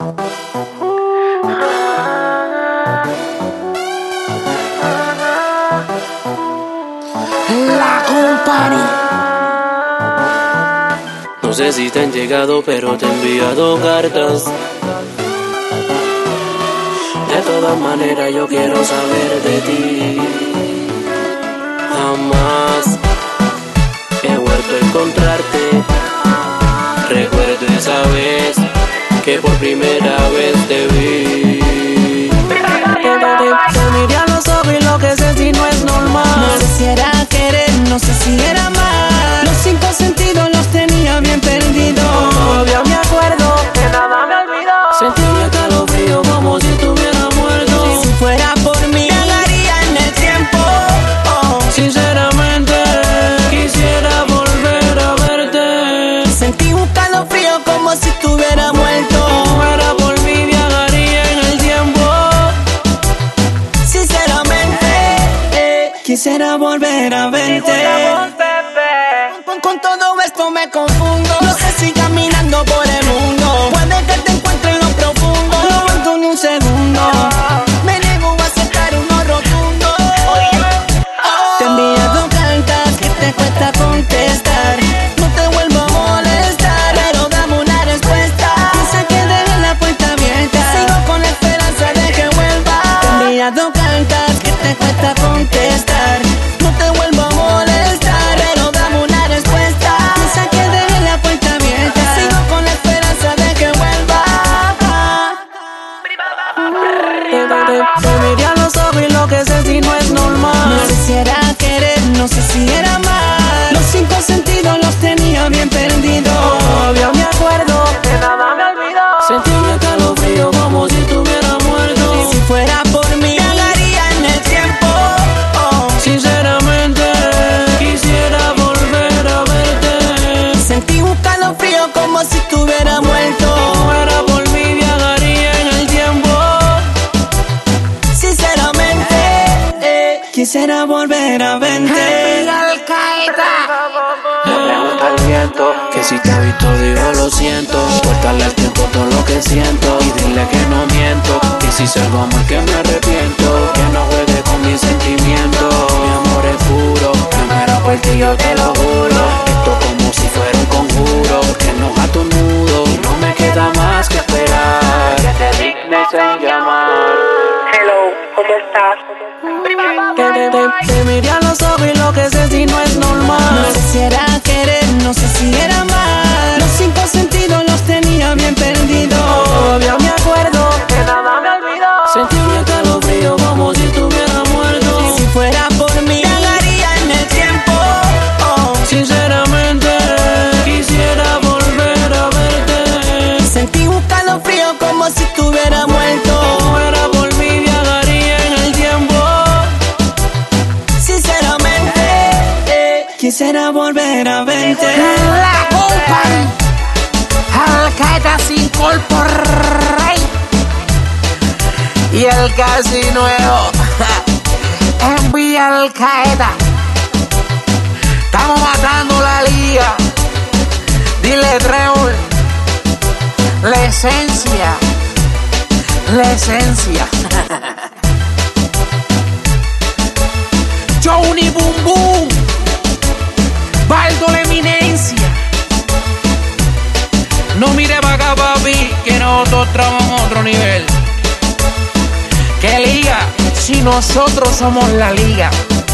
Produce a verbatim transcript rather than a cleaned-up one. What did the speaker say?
La Company. No sé si te han llegado, pero te he enviado cartas. De todas maneras yo quiero saber de ti. Jamás he vuelto a encontrarte. Recuerdo esa vez que por primera vez te vi. Te, te, te miré a los ojos y lo que sé si no es normal. No sé si era querer, no sé si era amar. Los cinco sentidos los tenía bien perdidos. Todavía me acuerdo que nada me olvidó. Sentí un escalofrío como si estuviera muerto. Si fuera por mí, viajaría en el tiempo. Oh. Sinceramente, quisiera volver a verte. Sentí un calofrío como si estuviera muerto. Si fuera por mí, viajaría en el tiempo. Sinceramente, eh, quisiera volver a verte. Con, con todo esto me confundo. No sé si caminando por el mundo. Puede que te encuentre en lo profundo. No aguanto ni un segundo. Me niego a aceptar uno rotundo. Oh. Te he enviado cartas que te cuesta contestar. No te vuelvo a molestar, pero dame una respuesta. Piensa que dejé la puerta abierta. Sigo con la esperanza de que vuelva. Te he enviado cartas que te cuesta contestar. No te vuelvo a molestar, pero dame una respuesta. Piensa que dejé la puerta abierta. Sigo con la esperanza de que vuelva. Te, te, te miré a los ojos y lo que sé si no es normal. No sé si era querer, no sé si era amar. Los cinco sentidos los tenía bien perdidos. Todavía me acuerdo que nada me olvidó. Sentí un escalofrío como si estuviera muerto. Si fuera por mí, viajaría en el tiempo. Oh. Sinceramente, quisiera volver a verte. Sentí un calofrío como si estuviera muerto. Si fuera por mí, viajaría en el tiempo. Sinceramente, eh, quisiera volver a verte. Le pregunta al viento que si te ha visto, digo lo siento. Cortarle al tiempo todo lo que siento y dile que no miento. Que si salgo mal que me arrepiento. Que no juegue con mis sentimientos. Mi amor es puro, me muero por ti, yo te lo juro. Esto como si fuera un conjuro que nos ata un nudo. Y no me queda más que esperar que te dignes en llamar. Hello, ¿cómo estás? Te, te, te, te miré a los ojos y lo que sé si no es normal. No sé si era querer, no sé si era amar. Los cinco sentidos los tenía bien perdidos. Todavía me acuerdo que nada me olvidó. Sentí un escalofrío como si estuviera muerto. Si fuera por mí, viajaría en el tiempo. Oh. Sinceramente, quisiera volver a verte. Sentí un calofrío como si estuviera muerto. Si fuera por mí, viajaría en el tiempo. Sinceramente, eh, quisiera volver a verte. La Company, Al Qaeda se incorpora y el casi nuevo envía Al Qaeda. Estamos matando la liga. Dile Trevor, la esencia, la esencia. Johnny Boom Boom, Baldo la eminencia. No mire pa' acá, papi, que nosotros estamos en otro nivel. ¿Qué liga? Si nosotros somos la liga.